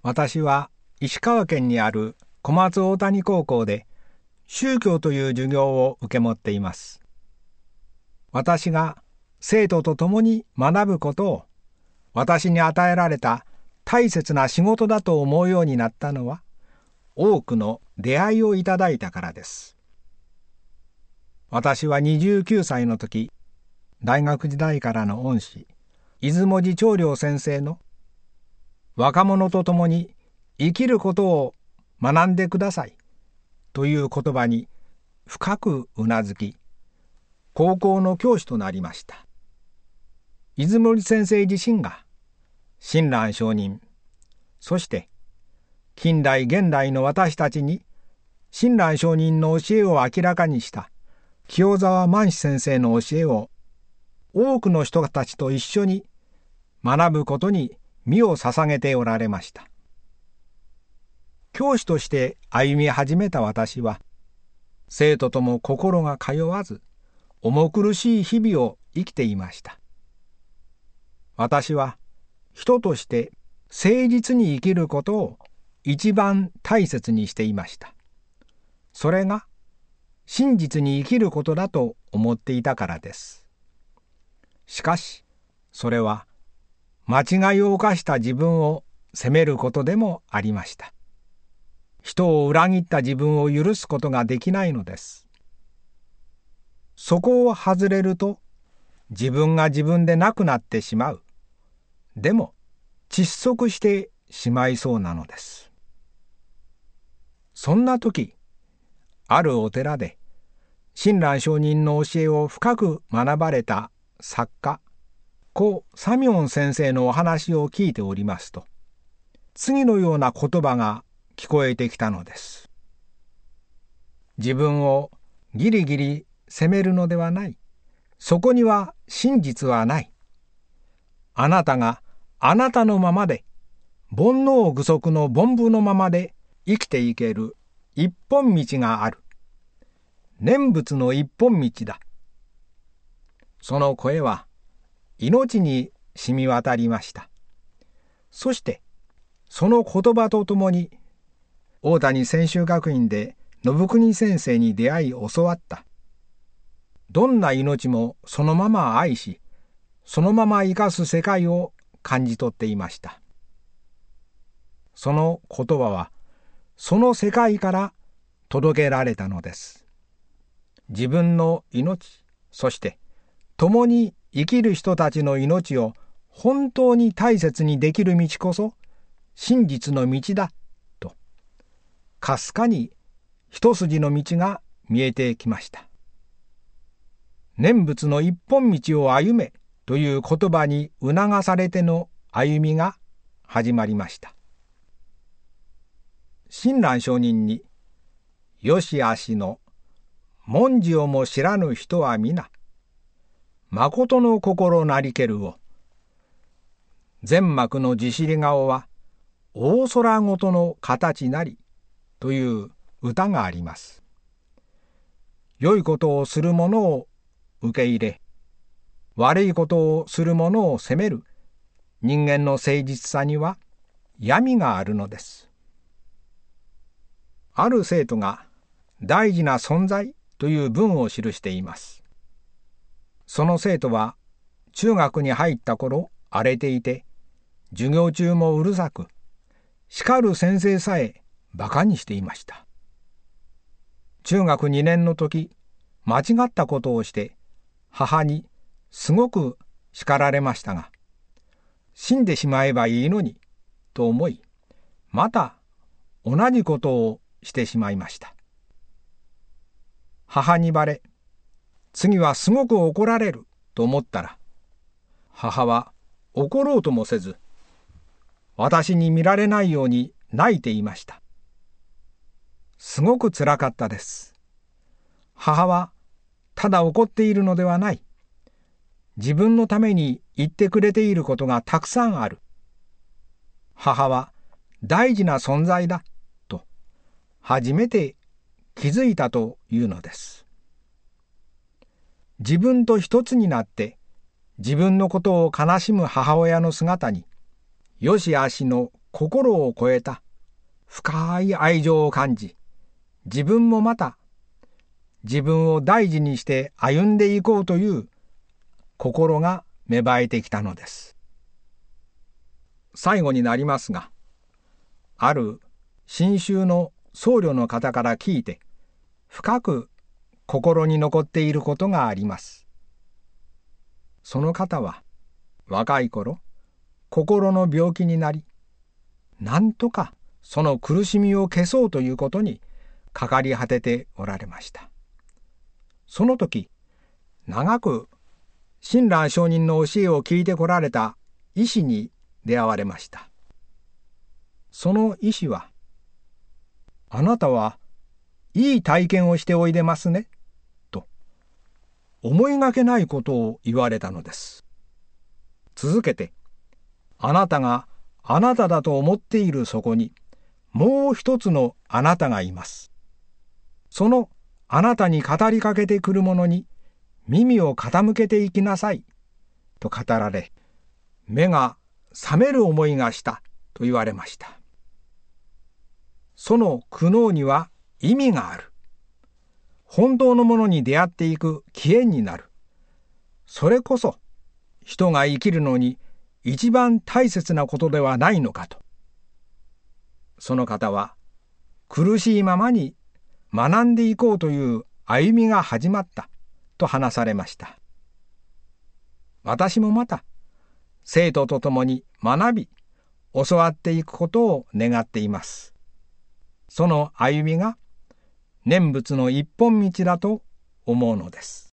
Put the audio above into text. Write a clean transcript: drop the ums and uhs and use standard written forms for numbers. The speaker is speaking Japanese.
私は石川県にある小松大谷高校で宗教という授業を受け持っています。私が生徒と共に学ぶことを私に与えられた大切な仕事だと思うようになったのは、多くの出会いをいただいたからです。私は29歳の時、大学時代からの恩師、出雲寺長良先生の若者と共に生きることを学んでくださいという言葉に深くうなずき、高校の教師となりました。出雲寺先生自身が親鸞上人、そして近代現代の私たちに親鸞上人の教えを明らかにした清沢満志先生の教えを多くの人たちと一緒に学ぶことに身を捧げておられました。教師として歩み始めた私は、生徒とも心が通わず、重苦しい日々を生きていました。私は人として誠実に生きることを一番大切にしていました。それが真実に生きることだと思っていたからです。しかし、それは間違いを犯した自分を責めることでもありました。人を裏切った自分を許すことができないのです。そこを外れると、自分が自分でなくなってしまう。でも、窒息してしまいそうなのです。そんな時、あるお寺で、親鸞上人の教えを深く学ばれた作家、故サミョン先生のお話を聞いておりますと、次のような言葉が聞こえてきたのです。自分をギリギリ責めるのではない。そこには真実はない。あなたがあなたのままで、煩悩具足の凡夫のままで生きていける一本道がある。念仏の一本道だ。その声は命に染み渡りました。そしてその言葉とともに大谷専修学院で信国先生に出会い教わった。どんな命もそのまま愛し、そのまま生かす世界を感じ取っていました。その言葉はその世界から届けられたのです。自分の命、そして共に生きる人たちの命を本当に大切にできる道こそ真実の道だと、かすかに一筋の道が見えてきました。念仏の一本道を歩めという言葉に促されての歩みが始まりました。親鸞上人に、よしあしの文字をも知らぬ人は皆、誠の心なりけるを、全幕の地尻顔は大空ごとの形なりという歌があります。良いことをする者を受け入れ、悪いことをする者を責める人間の誠実さには闇があるのです。ある生徒が大事な存在という文を記しています。その生徒は中学に入った頃荒れていて、授業中もうるさく、叱る先生さえ馬鹿にしていました。中学2年の時、間違ったことをして母にすごく叱られましたが、死んでしまえばいいのにと思い、また同じことをしてしまいました。母にバレ、次はすごく怒られると思ったら、母は怒ろうともせず、私に見られないように泣いていました。すごくつらかったです。母はただ怒っているのではない。自分のために言ってくれていることがたくさんある。母は大事な存在だと初めて気づいたというのです。自分と一つになって自分のことを悲しむ母親の姿に、よしあしの心を超えた深い愛情を感じ、自分もまた自分を大事にして歩んでいこうという心が芽生えてきたのです。最後になりますが、ある信州の僧侶の方から聞いて深く心に残っていることがあります。その方は若い頃心の病気になり、なんとかその苦しみを消そうということにかかり果てておられました。その時、長く親鸞上人の教えを聞いてこられた医師に出会われました。その医師は、あなたはいい体験をしておいでますね、と思いがけないことを言われたのです。続けて、あなたがあなただと思っているそこに、もう一つのあなたがいます。そのあなたに語りかけてくるものに耳を傾けていきなさい、と語られ、目が覚める思いがしたと言われました。その苦悩には意味がある。本当のものに出会っていく起源になる。それこそ人が生きるのに一番大切なことではないのかと。その方は苦しいままに学んでいこうという歩みが始まったと話されました。私もまた生徒と共に学び、教わっていくことを願っています。その歩みが念仏の一本道だと思うのです。